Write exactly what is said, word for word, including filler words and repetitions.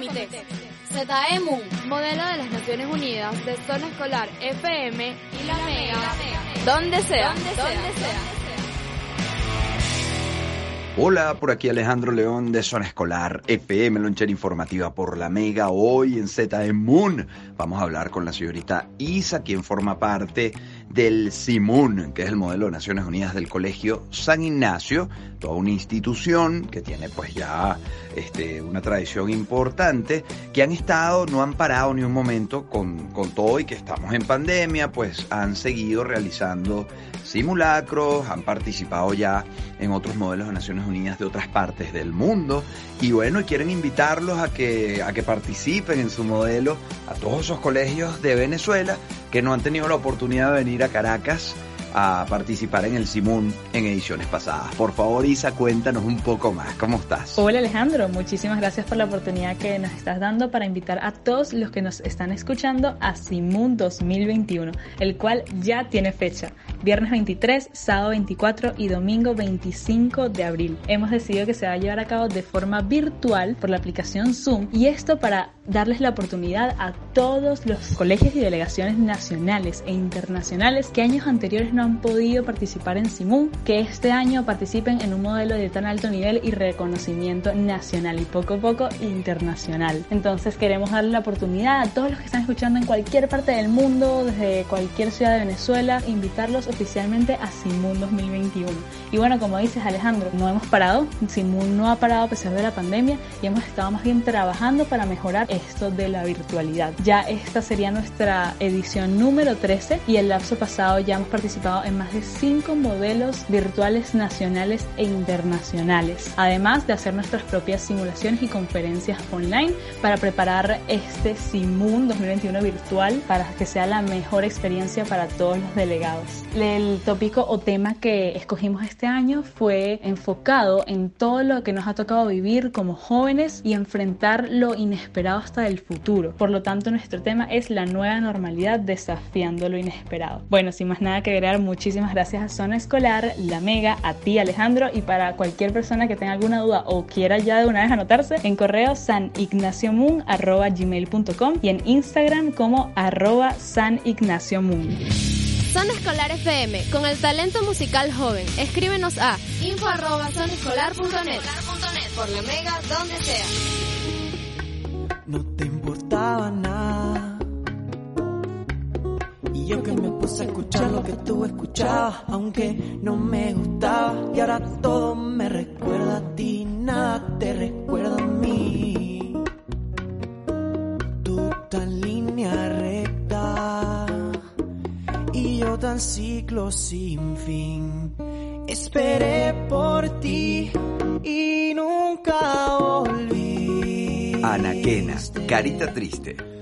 Comité. Z E M U, modelo de las Naciones Unidas de Zona Escolar F M y la Mega, donde sea, donde sea. Hola, por aquí Alejandro León de Zona Escolar F M, lonchera informativa por la Mega. Hoy en Z E M U vamos a hablar con la señorita Isa, quien forma parte del SIMUN, que es el modelo de Naciones Unidas del Colegio San Ignacio, toda una institución que tiene pues ya este, una tradición importante, que han estado, no han parado ni un momento con, con todo y que estamos en pandemia, pues han seguido realizando simulacros, han participado ya en otros modelos de Naciones Unidas de otras partes del mundo y bueno, quieren invitarlos a que, a que participen en su modelo a todos esos colegios de Venezuela que no han tenido la oportunidad de venir a Caracas a participar en el SIMUN en ediciones pasadas. Por favor, Isa, cuéntanos un poco más. ¿Cómo estás? Hola, Alejandro. Muchísimas gracias por la oportunidad que nos estás dando para invitar a todos los que nos están escuchando a SIMUN dos mil veintiuno, el cual ya tiene fecha. Viernes veintitrés, sábado veinticuatro y domingo veinticinco de abril. Hemos decidido que se va a llevar a cabo de forma virtual por la aplicación Zoom, y esto para darles la oportunidad a todos los colegios y delegaciones nacionales e internacionales que años anteriores no han podido participar en SIMUN, que este año participen en un modelo de tan alto nivel y reconocimiento nacional y poco a poco internacional. Entonces queremos darle la oportunidad a todos los que están escuchando en cualquier parte del mundo, desde cualquier ciudad de Venezuela, invitarlos oficialmente a SIMUN dos mil veintiuno. Y bueno, como dices, Alejandro, no hemos parado, SIMUN no ha parado a pesar de la pandemia y hemos estado más bien trabajando para mejorar esto de la virtualidad. Ya esta sería nuestra edición número trece y el lapso pasado ya hemos participado en más de cinco modelos virtuales nacionales e internacionales, además de hacer nuestras propias simulaciones y conferencias online para preparar este SIMUN dos mil veintiuno virtual para que sea la mejor experiencia para todos los delegados. El tópico o tema que escogimos este año fue enfocado en todo lo que nos ha tocado vivir como jóvenes y enfrentar lo inesperado hasta el futuro. Por lo tanto, nuestro tema es la nueva normalidad desafiando lo inesperado. Bueno, sin más nada que agregar, muchísimas gracias a Zona Escolar, la Mega, a ti, Alejandro, y para cualquier persona que tenga alguna duda o quiera ya de una vez anotarse, en correo sanignaciomún arroba gmail punto com y en Instagram como arroba sanignaciomún. Zona Escolar F M, con el talento musical joven. Escríbenos a info arroba zonaescolar punto net. Por la Mega, donde sea. No te importaba nada y yo que me puse a escuchar lo que tú escuchabas, aunque no me gustaba, y ahora todo me recuerda a ti, nada te recuerda a mí. Tú tan línea recta y yo tan ciclo sin fin. Esperé por ti y nunca volví. Anaquena, Carita Triste.